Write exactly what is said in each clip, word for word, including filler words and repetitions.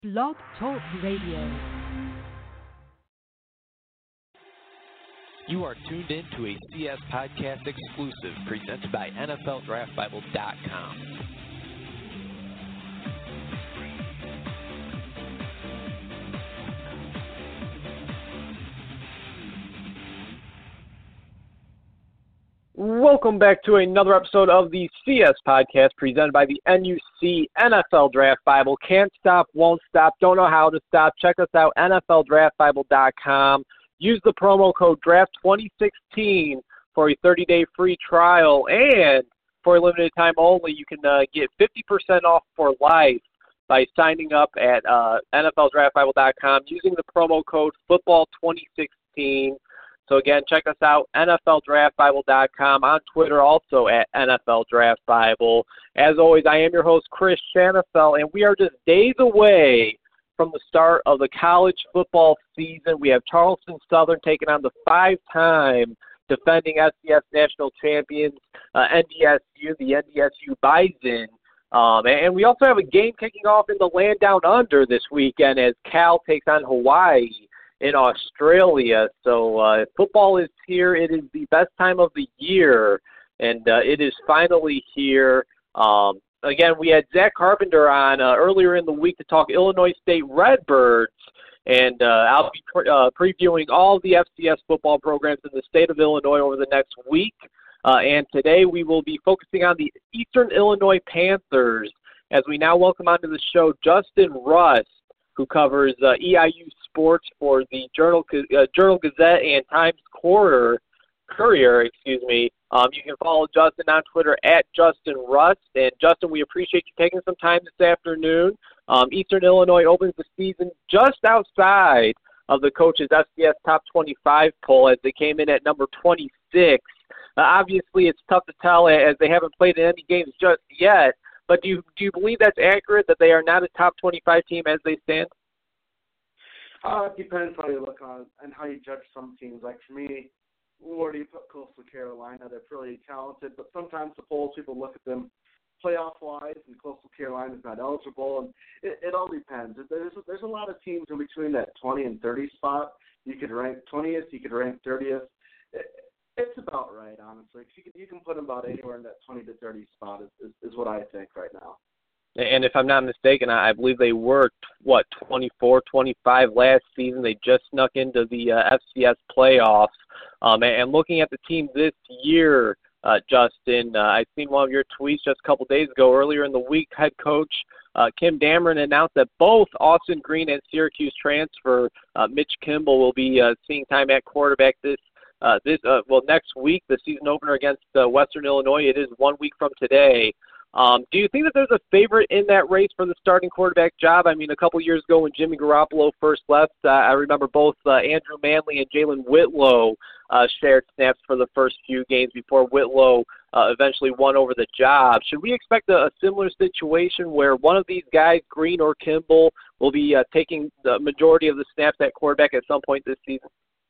Blog Talk Radio. You are tuned in to a C S Podcast exclusive presented by N F L Draft Bible dot com. Welcome back to another episode of the C S Podcast presented by the N U C N F L Draft Bible. Can't stop, won't stop, don't know how to stop. Check us out, N F L Draft Bible dot com. Use the promo code draft twenty sixteen for a thirty-day free trial, and for a limited time only, you can uh, get fifty percent off for life by signing up at uh, N F L Draft Bible dot com using the promo code football twenty sixteen. So again, check us out, N F L Draft Bible dot com, on Twitter also at N F L Draft Bible. As always, I am your host, Chris Shanafel, and we are just days away from the start of the college football season. We have Charleston Southern taking on the five-time defending S C S national champions, uh, N D S U, the N D S U Bison. Um, and we also have a game kicking off in the land down under this weekend as Cal takes on Hawaii in Australia. So uh, football is here. It is the best time of the year, and uh, it is finally here. Um, again, we had Zach Carpenter on uh, earlier in the week to talk Illinois State Redbirds, and uh, I'll be pre- uh, previewing all the F C S football programs in the state of Illinois over the next week. Uh, and today we will be focusing on the Eastern Illinois Panthers as we now welcome onto the show Justin Rust, who covers uh, E I U sports for the Journal uh, Journal Gazette and Times Courier. Courier, excuse me. Um, you can follow Justin on Twitter at Justin Rust. And Justin, we appreciate you taking some time this afternoon. Um, Eastern Illinois opens the season just outside of the coach's F C S Top twenty-five poll as they came in at number twenty-six. Uh, obviously, it's tough to tell as they haven't played in any games just yet. But do you, do you believe that's accurate, that they are not a top twenty-five team as they stand? Uh, it depends how you look on it and how you judge some teams. Like for me, where do you put Coastal Carolina? They're pretty talented, but sometimes the polls, people look at them playoff-wise, and Coastal Carolina is not eligible, and it, it all depends. There's, there's a lot of teams in between that twenty and thirty spot. You could rank twentieth, you could rank thirtieth. It, it's about right, honestly. You can, you can put them about anywhere in that twenty to thirty spot is, is, is what I think right now. And if I'm not mistaken, I believe they were, what, twenty-four, twenty-five last season. They just snuck into the uh, F C S playoffs. Um, and looking at the team this year, uh, Justin, uh, I've seen one of your tweets just a couple days ago. Earlier in the week, head coach uh, Kim Dameron announced that both Austin Green and Syracuse transfer uh, Mitch Kimball will be uh, seeing time at quarterback this uh, this uh, well next week. The season opener against uh, Western Illinois. It is one week from today. Um, do you think that there's a favorite in that race for the starting quarterback job? I mean, a couple years ago when Jimmy Garoppolo first left, uh, I remember both uh, Andrew Manley and Jalen Whitlow uh, shared snaps for the first few games before Whitlow uh, eventually won over the job. Should we expect a, a similar situation where one of these guys, Green or Kimball, will be uh, taking the majority of the snaps at quarterback at some point this season?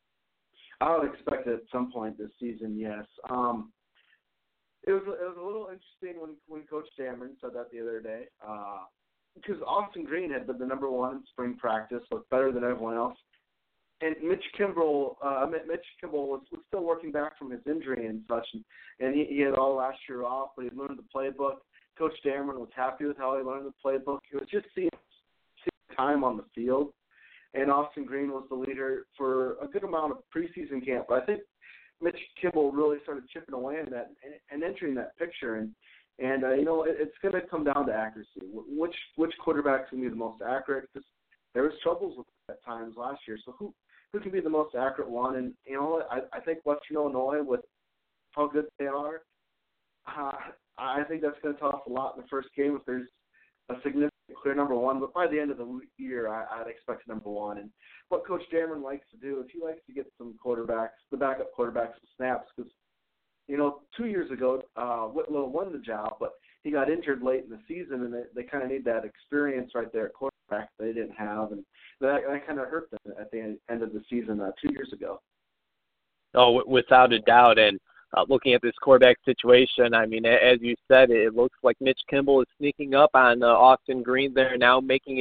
I would expect it at some point this season, yes. Um, It was it was a little interesting when, when Coach Dameron said that the other day, uh, because Austin Green had been the number one in spring practice, looked better than everyone else, and Mitch Kimball, uh, Mitch Kimball was, was still working back from his injury and such, and, and he, he had all last year off, but he learned the playbook. Coach Dameron was happy with how he learned the playbook. It was just seeing, seeing time on the field, and Austin Green was the leader for a good amount of preseason camp. But I think Mitch Kimball really started chipping away in that and entering that picture, and and uh, you know it, it's going to come down to accuracy. Which which quarterback's going to be the most accurate? Because there was troubles with it at times last year. So who who can be the most accurate one? And you know I I think Western Illinois, with how good they are, uh, I think that's going to tell us a lot in the first game if there's a significant clear number one. But by the end of the year, I, I'd expect number one. And what Coach Dameron likes to do is he likes to get some quarterbacks, the backup quarterbacks, some snaps. Because, you know, two years ago, uh, Whitlow won the job, but he got injured late in the season, and they, they kind of need that experience right there at quarterback they didn't have. And that, that kind of hurt them at the end of the season uh, two years ago. Oh, without a doubt. And uh, looking at this quarterback situation, I mean, as you said, it looks like Mitch Kimball is sneaking up on uh, Austin Green there now, making it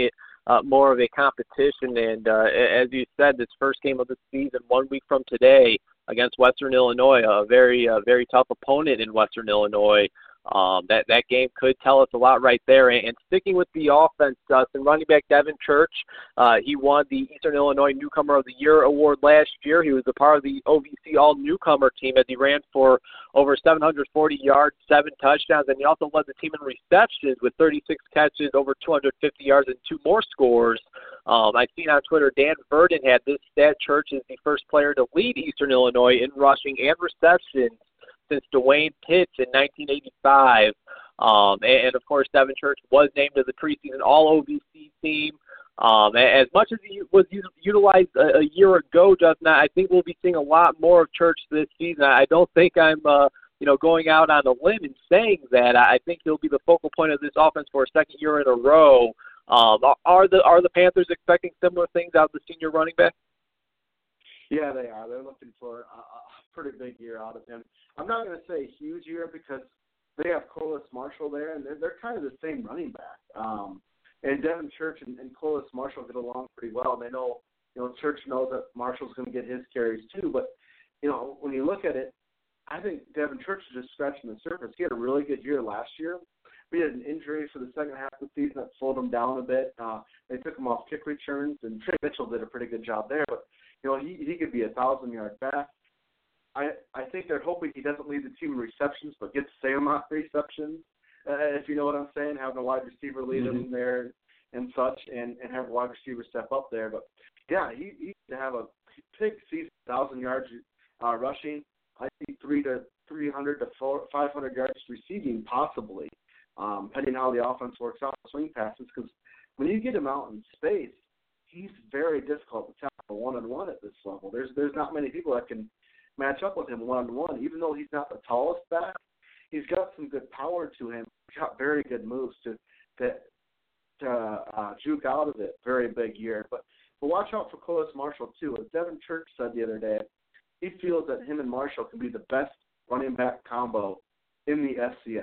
uh, more of a competition. And uh, as you said, this first game of the season, one week from today against Western Illinois, a very, uh, very tough opponent in Western Illinois. Um, that, that game could tell us a lot right there. And, and sticking with the offense, Dustin, running back Devin Church, uh, he won the Eastern Illinois Newcomer of the Year award last year. He was a part of the O V C All-Newcomer team as he ran for over seven hundred forty yards, seven touchdowns, and he also led the team in receptions with thirty-six catches, over two hundred fifty yards, and two more scores. Um, I've seen on Twitter Dan Verdon had this stat. Church is the first player to lead Eastern Illinois in rushing and receptions since Dwayne Pitts in nineteen eighty-five. Um, and, and, of course, Devin Church was named as the preseason All-O V C team. Um, as much as he was utilized a, a year ago, Justin, I think we'll be seeing a lot more of Church this season. I don't think I'm, uh, you know, going out on a limb and saying that. I think he'll be the focal point of this offense for a second year in a row. Um, are the are the Panthers expecting similar things out of the senior running back? Yeah, they are. They're looking for a, a pretty big year out of him. I'm not going to say a huge year because they have Colas Marshall there, and they're, they're kind of the same running back. Um, and Devin Church and, and Colas Marshall get along pretty well. And they know, you know, Church knows that Marshall's going to get his carries too. But, you know, when you look at it, I think Devin Church is just scratching the surface. He had a really good year last year. We had an injury for the second half of the season that slowed him down a bit. Uh, they took him off kick returns, and Trey Mitchell did a pretty good job there. But, you know, he, he could be a thousand-yard back. I I think they're hoping he doesn't lead the team in receptions, but gets the same amount of receptions, uh, if you know what I'm saying, having a wide receiver lead mm-hmm. him there and such, and, and have a wide receiver step up there. But, yeah, he, he to have a big season, one thousand yards uh, rushing. I think three to three hundred to five hundred yards receiving possibly, um, depending on how the offense works out, swing passes, because when you get him out in space, he's very difficult to tackle one-on-one at this level. There's there's not many people that can match up with him one-on-one. Even though he's not the tallest back, he's got some good power to him. He's got very good moves to to, to uh, juke out of it. Very big year. But, but watch out for Colas Marshall, too. As Devin Church said the other day, he feels that him and Marshall can be the best running back combo in the F C S.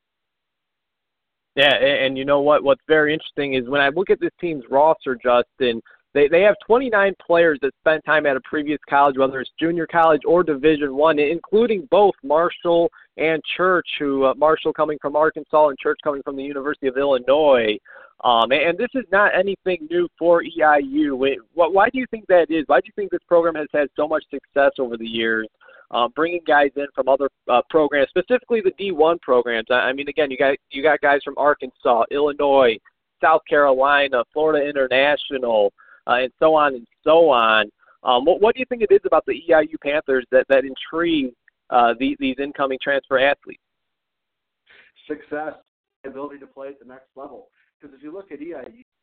Yeah, and, and you know what? What's very interesting is when I look at this team's roster, Justin, They they have twenty-nine players that spent time at a previous college, whether it's junior college or Division One, including both Marshall and Church, who uh, Marshall coming from Arkansas and Church coming from the University of Illinois. Um, and, and this is not anything new for E I U. Wait, what, why do you think that is? Why do you think this program has had so much success over the years, uh, bringing guys in from other uh, programs, specifically the D one programs? I, I mean, again, you got you got guys from Arkansas, Illinois, South Carolina, Florida International, Uh, and so on and so on. Um, what, what do you think it is about the E I U Panthers that, that intrigue uh, the, these incoming transfer athletes? Success, the ability to play at the next level. Because if you look at E I U,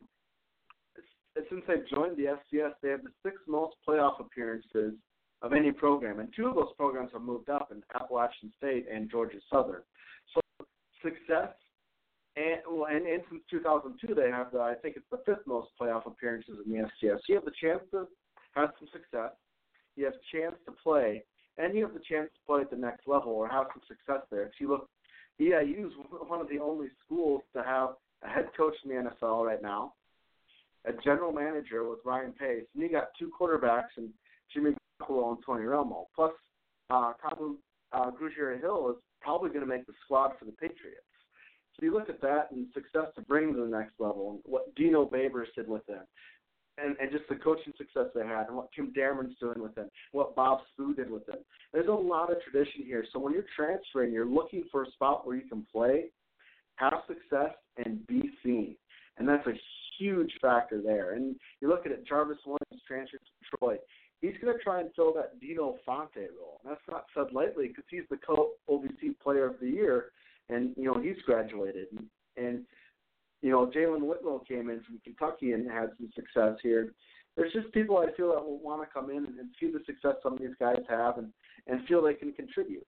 it's, since they've joined the F C S, they have the sixth most playoff appearances of any program. And two of those programs have moved up in Appalachian State and Georgia Southern. So success. And, well, and, and since two thousand two, they have, the, I think it's the fifth most playoff appearances in the F C S. You have the chance to have some success, you have a chance to play, and you have the chance to play at the next level or have some success there. If you look, E I U is one of the only schools to have a head coach in the N F L right now, a general manager with Ryan Pace, and you got two quarterbacks in Jimmy Garoppolo and Tony Romo. Plus, uh, Kabu uh, Grugier-Hill is probably going to make the squad for the Patriots. So you look at that and success to bring them to the next level, and what Dino Babers did with them, and, and just the coaching success they had, and what Kim Dameron's doing with them, what Bob Spoo did with them. There's a lot of tradition here. So when you're transferring, you're looking for a spot where you can play, have success, and be seen. And that's a huge factor there. And you look at it, Jarvis Williams transferred to Troy. He's going to try and fill that Dino Fonte role. And that's not said lightly because he's the co-O V C Player of the Year. And, you know, he's graduated. And, and you know, Jalen Whitlow came in from Kentucky and had some success here. There's just people I feel that will want to come in and, and see the success some of these guys have and, and feel they can contribute.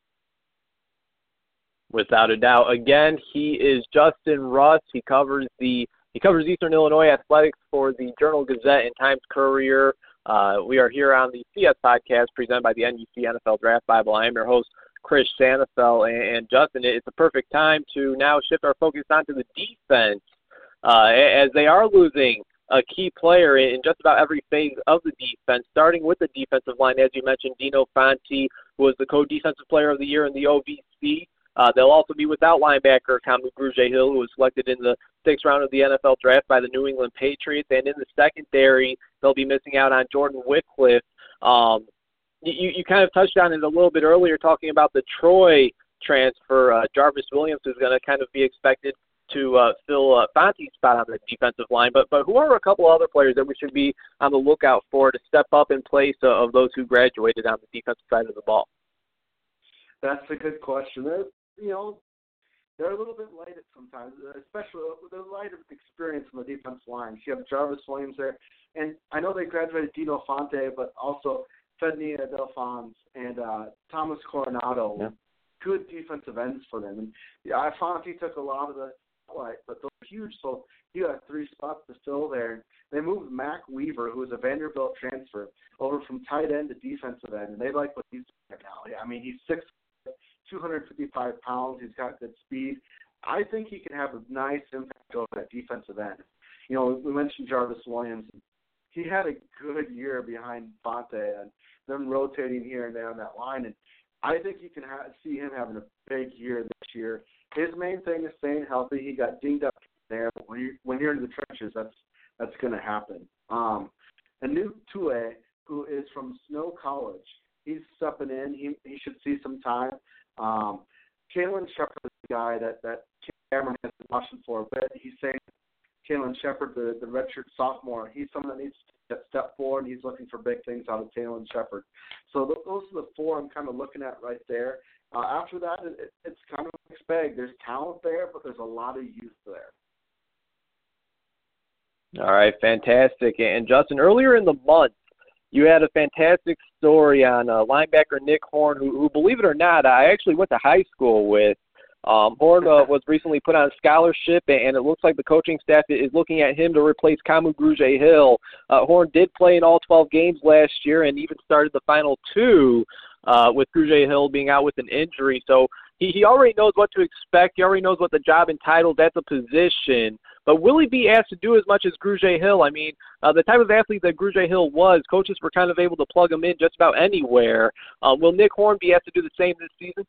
Without a doubt. Again, he is Justin Russ. He covers the he covers Eastern Illinois athletics for the Journal-Gazette and Times Courier. Uh, we are here on the C S podcast presented by the N U C N F L Draft Bible. I am your host, Chris Sanafel, and, and Justin, it's a perfect time to now shift our focus onto the defense uh, as they are losing a key player in just about every phase of the defense, starting with the defensive line. As you mentioned, Dino Fonte, who was the co-defensive player of the year in the O V C. Uh, they'll also be without linebacker Kamu Grugier-Hill, who was selected in the sixth round of the N F L draft by the New England Patriots. And in the secondary, they'll be missing out on Jordan Wycliffe. Um, you, you kind of touched on it a little bit earlier, talking about the Troy transfer. Uh, Jarvis Williams is going to kind of be expected to uh, fill uh, Fonte's spot on the defensive line. But but who are a couple other players that we should be on the lookout for to step up in place uh, of those who graduated on the defensive side of the ball? That's a good question. They're, you know, they're a little bit light at sometimes, especially they're light of experience on the defensive line. You have Jarvis Williams there, and I know they graduated Dino Fonte, but also Fednia Delphons and uh, Thomas Coronado. Yeah. Good defensive ends for them. And yeah, Fonte took a lot of the light, but they're huge, so you have three spots to fill there. They moved Mac Weaver, who is a Vanderbilt transfer, over from tight end to defensive end, and they like what he's doing right now. I mean, he's six, two hundred fifty-five pounds. He's got good speed. I think he can have a nice impact over that defensive end. You know, we mentioned Jarvis Williams. He had a good year behind Fonte and them rotating here and there on that line, and I think you can ha- see him having a big year this year. His main thing is staying healthy. He got dinged up there, but when you're, when you're in the trenches, that's that's going to happen. Um, and Nuke Tue, who is from Snow College, he's stepping in. He he should see some time. Um, Kalen Shepard is the guy that, that Cameron has been watching for a bit. He's saying Kalen Shepard, the, the redshirt sophomore, he's someone that needs to step forward. He's looking for big things out of Kalen Shepard. So th- those are the four I'm kind of looking at right there. Uh, after that, it, it, it's kind of a mixed bag. There's talent there, but there's a lot of youth there. All right, fantastic. And, Justin, earlier in the month, you had a fantastic story on uh, linebacker Nick Horn, who, who, believe it or not, I actually went to high school with. Um, Horn uh, was recently put on a scholarship, and it looks like the coaching staff is looking at him to replace Kamu Grugier-Hill. Uh, Horn did play in all twelve games last year and even started the final two uh, with Grugier-Hill being out with an injury. So he, he already knows what to expect. He already knows what the job entitles at the position. But will he be asked to do as much as Grugier-Hill? I mean, uh, the type of athlete that Grugier-Hill was, coaches were kind of able to plug him in just about anywhere. Uh, will Nick Horn be asked to do the same this season?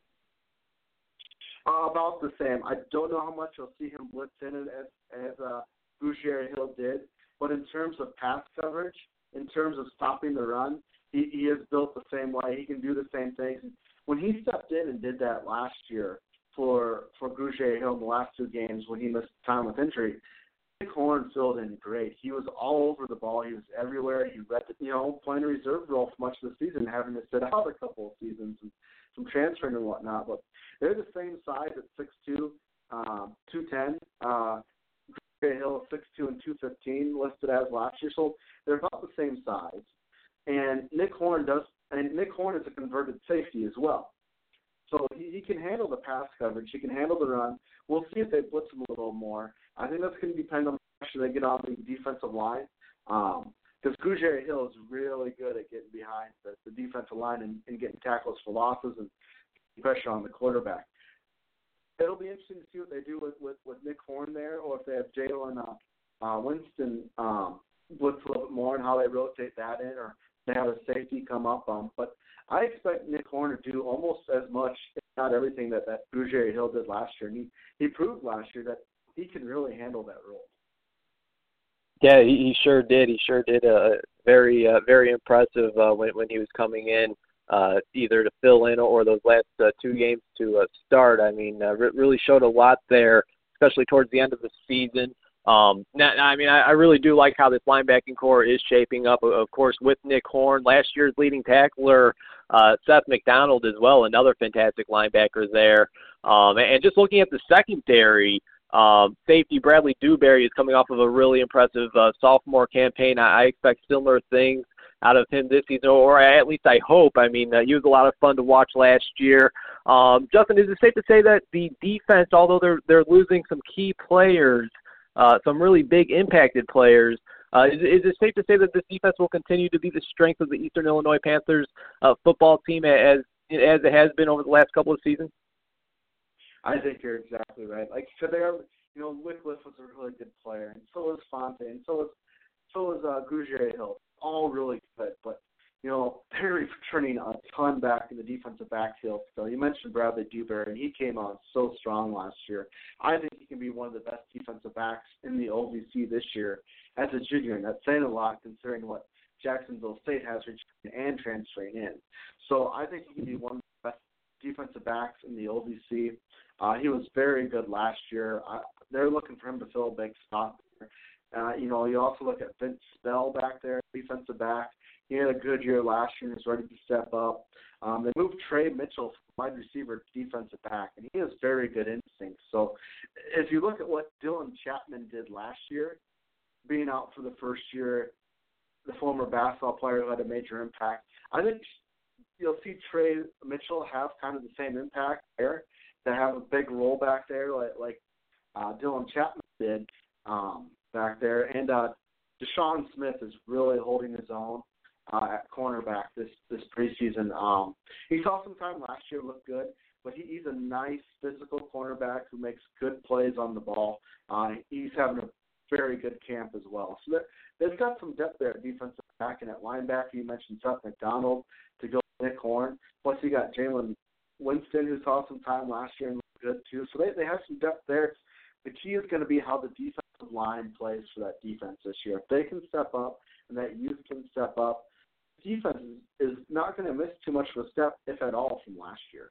Uh, about the same. I don't know how much you'll see him blitz in it as, as uh, Grugier-Hill did, but in terms of pass coverage, in terms of stopping the run, he, he is built the same way. He can do the same things. When he stepped in and did that last year for for Grugier-Hill in the last two games when he missed time with injury, Nick Horn filled in great. He was all over the ball. He was everywhere. He read the, you know, playing a reserve role for much of the season, having to sit out a couple of seasons and some transferring and whatnot. But they're the same size at six two, um, two ten. Uh, Grugier-Hill six two and two fifteen listed as last year, so they're about the same size. And Nick Horn does, and Nick Horn is a converted safety as well. So he, he can handle the pass coverage. He can handle the run. We'll see if they blitz him a little more. I think that's going to depend on how much they get on the defensive line. Um, because Grugier-Hill is really good at getting behind the, the defensive line and, and getting tackles for losses and pressure on the quarterback. It'll be interesting to see what they do with, with, with Nick Horn there, or if they have Jalen uh, uh, Winston um, blitz a little bit more and how they rotate that in, or they have a safety come up. Um, but I expect Nick Horn to do almost as much, if not everything, that, that Grugier-Hill did last year. And he, he proved last year that he can really handle that role. Yeah, he, he sure did. He sure did. Uh, very, uh, very impressive uh, when when he was coming in, uh, either to fill in or those last uh, two games to uh, start. I mean, uh, re- really showed a lot there, especially towards the end of the season. Um, now, I mean, I, I really do like how this linebacking core is shaping up. Of course, with Nick Horn, last year's leading tackler, uh, Seth McDonald as well, another fantastic linebacker there. Um, and just looking at the secondary. Um, safety Bradley Dewberry is coming off of a really impressive uh, sophomore campaign. I, I expect similar things out of him this season, or at least I hope. I mean, uh, he was a lot of fun to watch last year. Um, Justin, is it safe to say that the defense, although they're they're losing some key players, uh, some really big impacted players, uh, is, is it safe to say that this defense will continue to be the strength of the Eastern Illinois Panthers uh, football team as as it has been over the last couple of seasons? I think you're exactly right. Like, so they're you know, Wycliffe was a really good player, and so was Fonte, and so was so was uh, Grugier Hill. All really good, but you know, they're returning a ton back in the defensive backfield. So you mentioned Bradley Dewberry, and he came on so strong last year. I think he can be one of the best defensive backs in the O V C this year as a junior, and that's saying a lot considering what Jacksonville State has returning and transferring in. So I think he can be one of the best defensive backs in the O V C. Uh, he was very good last year. Uh, they're looking for him to fill a big spot there. Uh, you know, you also look at Vince Bell back there, defensive back. He had a good year last year and is ready to step up. Um, they moved Trey Mitchell from wide receiver to defensive back, and he has very good instincts. So if you look at what Dylan Chapman did last year, being out for the first year, the former basketball player who had a major impact, I think you'll see Trey Mitchell have kind of the same impact there, to have a big role back there like, like uh, Dylan Chapman did um, back there. And uh, Deshaun Smith is really holding his own uh, at cornerback this, this preseason. Um, he saw some time last year, looked good, but he, he's a nice physical cornerback who makes good plays on the ball. Uh, he's having a very good camp as well. So they've got some depth there at defensive back, and at linebacker you mentioned Seth McDonald to go with Nick Horn. Plus you got Jalen Winston, who saw some time last year and looked good too. So they, they have some depth there. The key is going to be how the defensive line plays for that defense this year. If they can step up and that youth can step up, the defense is, is not going to miss too much of a step, if at all, from last year.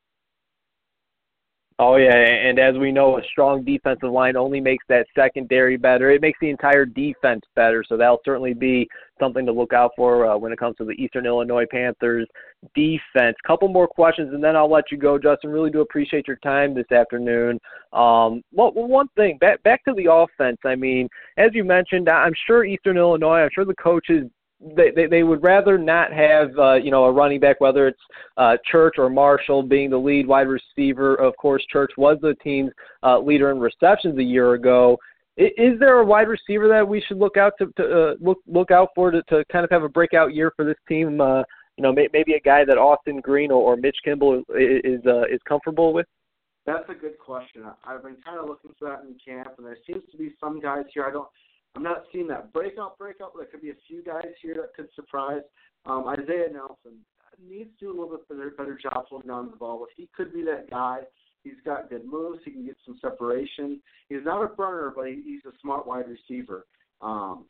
Oh, yeah, and as we know, a strong defensive line only makes that secondary better. It makes the entire defense better, so that'll certainly be something to look out for uh, when it comes to the Eastern Illinois Panthers defense. Couple more questions, and then I'll let you go, Justin. Really do appreciate your time this afternoon. Um, well, one thing, back, back to the offense. I mean, as you mentioned, I'm sure Eastern Illinois, I'm sure the coaches – They, they they would rather not have, uh, you know, a running back, whether it's uh, Church or Marshall being the lead wide receiver. Of course, Church was the team's uh, leader in receptions a year ago. Is, is there a wide receiver that we should look out to, to uh, look look out for to, to kind of have a breakout year for this team? Uh, you know, may, maybe a guy that Austin Green or, or Mitch Kimball is is, uh, is comfortable with. That's a good question. I've been kind of looking for that in camp, and there seems to be some guys here. I don't. I'm not seeing that breakout, breakout. There could be a few guys here that could surprise. Um, Isaiah Nelson needs to do a little bit better, better job holding on to the ball, but he could be that guy. He's got good moves. He can get some separation. He's not a burner, but he, he's a smart wide receiver. Um,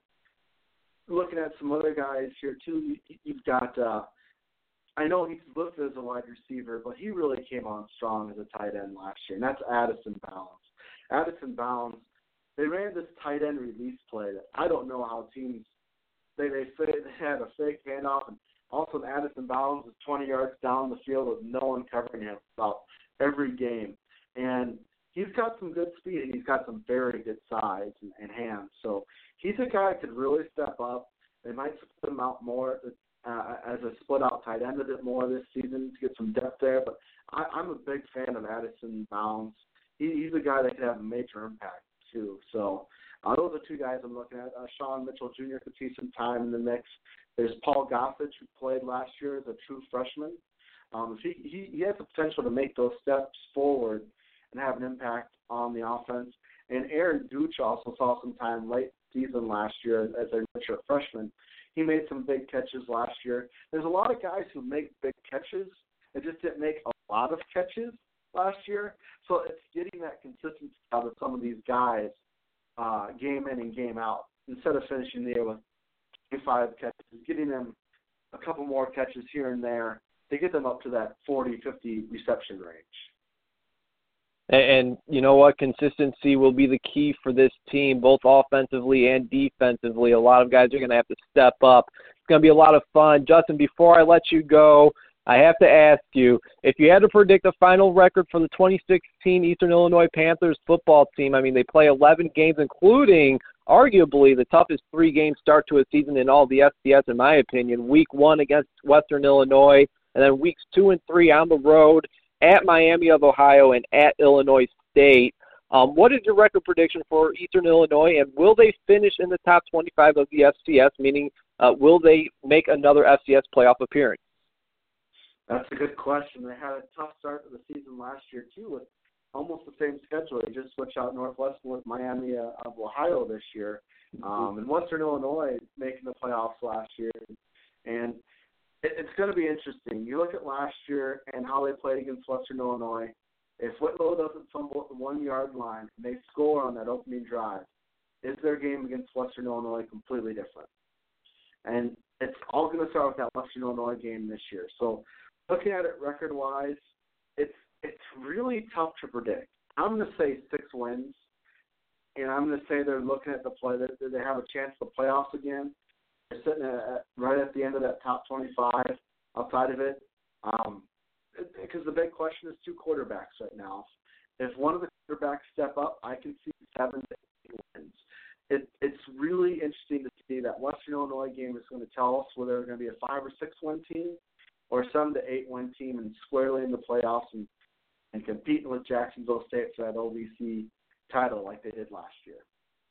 looking at some other guys here, too, you've got uh, – I know he's listed as a wide receiver, but he really came on strong as a tight end last year, and that's Addison Bounds. Addison Bounds, they ran this tight end release play that I don't know how teams they they, they had a fake handoff, and all of a sudden Addison Bounds is twenty yards down the field with no one covering him about every game. And he's got some good speed, and he's got some very good size and, and hands. So he's a guy that could really step up. They might split him out more uh, as a split-out tight end a bit more this season to get some depth there. But I, I'm a big fan of Addison Bounds. He, he's a guy that could have a major impact too. So uh, those are two guys I'm looking at. Uh, Sean Mitchell Junior could see some time in the mix. There's Paul Gothage, who played last year as a true freshman. Um, he, he, he has the potential to make those steps forward and have an impact on the offense. And Aaron Gooch also saw some time late season last year as a redshirt freshman. He made some big catches last year. There's a lot of guys who make big catches. They just didn't make a lot of catches last year. So it's getting that consistency out of some of these guys uh, game in and game out. Instead of finishing the year with twenty-five catches, getting them a couple more catches here and there to get them up to that forty, fifty reception range. And you know what? Consistency will be the key for this team, both offensively and defensively. A lot of guys are going to have to step up. It's going to be a lot of fun. Justin, before I let you go, I have to ask you, if you had to predict a final record for the twenty sixteen Eastern Illinois Panthers football team, I mean, they play eleven games, including arguably the toughest three-game start to a season in all the F C S, in my opinion. Week one against Western Illinois, and then weeks two and three on the road at Miami of Ohio and at Illinois State. Um, what is your record prediction for Eastern Illinois, and will they finish in the top twenty-five of the F C S, meaning uh, will they make another F C S playoff appearance? That's a good question. They had a tough start to the season last year, too, with almost the same schedule. They just switch out Northwestern with Miami uh, of Ohio this year, um, and Western Illinois making the playoffs last year. And it, it's going to be interesting. You look at last year and how they played against Western Illinois. If Whitlow doesn't fumble at the one-yard line and they score on that opening drive, is their game against Western Illinois completely different? And it's all going to start with that Western Illinois game this year. So looking at it record-wise, it's it's really tough to predict. I'm going to say six wins, and I'm going to say they're looking at the play that they have a chance for the playoffs again. They're sitting at, right at the end of that top twenty-five outside of it. Um, because the big question is two quarterbacks right now. If one of the quarterbacks step up, I can see seven to eight wins. It, it's really interesting to see that Western Illinois game is going to tell us whether they're going to be a five or six win team or a seven to eight win team and squarely in the playoffs and, and competing with Jacksonville State for that O V C title like they did last year.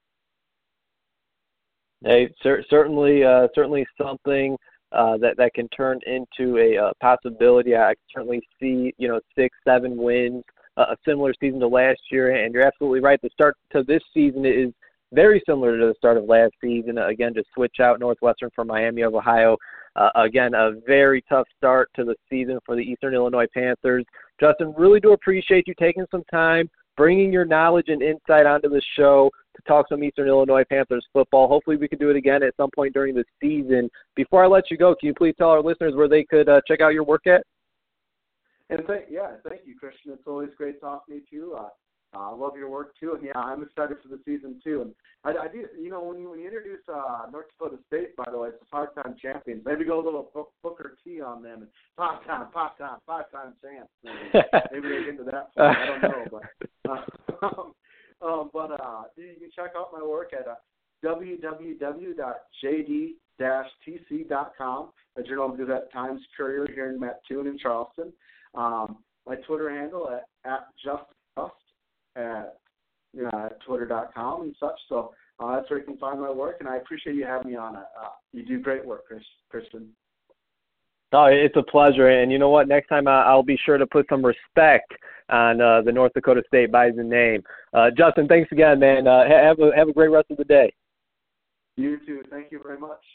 Hey, cer- certainly, uh, certainly something uh, that that can turn into a uh, possibility. I can certainly see, you know, six, seven wins, uh, a similar season to last year. And you're absolutely right. The start to this season is very similar to the start of last season. Again, to switch out Northwestern for Miami of Ohio. Uh, again, a very tough start to the season for the Eastern Illinois Panthers. Justin, really do appreciate you taking some time, bringing your knowledge and insight onto the show to talk some Eastern Illinois Panthers football. Hopefully we can do it again at some point during the season. Before I let you go, can you please tell our listeners where they could uh, check out your work at? And th- yeah, thank you, Christian. It's always great talking to you. Uh, I uh, love your work, too. And, yeah, I'm excited for the season, too. And I, I do, you know, when you, when you introduce uh, North Dakota State, by the way, it's the five-time champions. Maybe go a little book, Booker T on them. And five-time, five-time, five-time champs. Maybe, maybe they get into that point. I don't know. But, uh, um, um, but uh, you can check out my work at uh, w w w dot j d dash t c dot com, the Journal of the Gazette Times Courier here in Mattoon in Charleston. Um, my Twitter handle at, at just at you know, at twitter dot com and such. So uh, that's where you can find my work, and I appreciate you having me on it. Uh, you do great work, Chris, Christian. Oh, it's a pleasure. And you know what? Next time I'll be sure to put some respect on uh, the North Dakota State Bison name. Uh, Justin, thanks again, man. Uh, have a have a great rest of the day. You too. Thank you very much.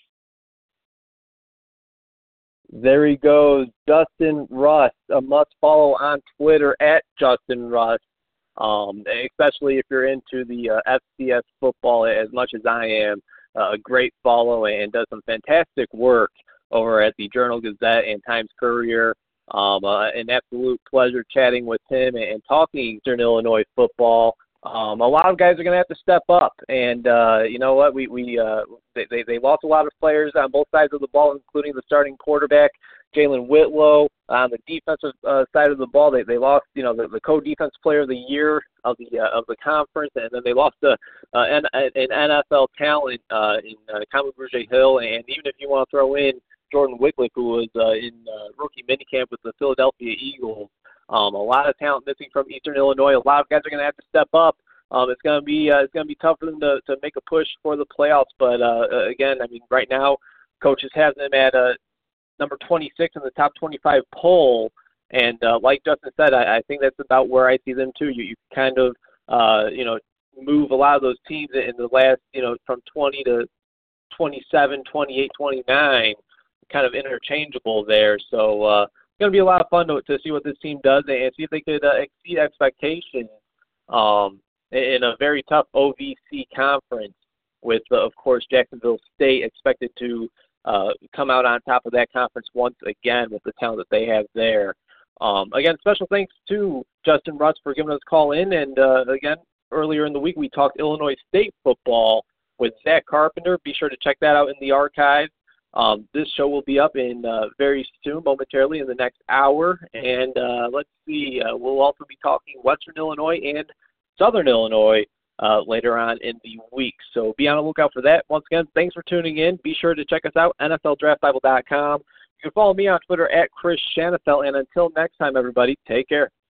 There he goes, Justin Rust. A must follow on Twitter at Justin Rust. Um, especially if you're into the uh, F C S football as much as I am, uh, a great follow and does some fantastic work over at the Journal-Gazette and Times-Courier. Um, uh, an absolute pleasure chatting with him and, and talking Eastern Illinois football. Um, a lot of guys are going to have to step up, and uh, you know what? We we uh, they, they they lost a lot of players on both sides of the ball, including the starting quarterback, Jalen Whitlow. On the defensive uh, side of the ball, they they lost you know the, the co-defense player of the year of the uh, of the conference, and then they lost a, uh, an, an N F L talent uh, in uh, Kamu Grugier-Hill, and even if you want to throw in Jordan Wycliffe, who was uh, in uh, rookie minicamp with the Philadelphia Eagles. Um, a lot of talent missing from Eastern Illinois. A lot of guys are going to have to step up. Um, it's going to be uh, it's going to be tough for them to, to make a push for the playoffs. But uh, again, I mean, right now, coaches have them at uh, number twenty-six in the top twenty-five poll. And uh, like Justin said, I, I think that's about where I see them too. You, you kind of uh, you know move a lot of those teams in the last you know from twenty to twenty-seven, twenty-eight, twenty-nine, kind of interchangeable there. So. Uh, It's going to be a lot of fun to, to see what this team does and see if they could uh, exceed expectations um, in a very tough O V C conference with, uh, of course, Jacksonville State expected to uh, come out on top of that conference once again with the talent that they have there. Um, again, special thanks to Justin Rust for giving us a call in. And, uh, again, earlier in the week we talked Illinois State football with Zach Carpenter. Be sure to check that out in the archive. Um, this show will be up in uh, very soon, momentarily in the next hour. And uh, let's see, uh, we'll also be talking Western Illinois and Southern Illinois uh, later on in the week. So be on the lookout for that. Once again, thanks for tuning in. Be sure to check us out, N F L Draft Bible dot com. You can follow me on Twitter at Chris Shanafelt. And until next time, everybody, take care.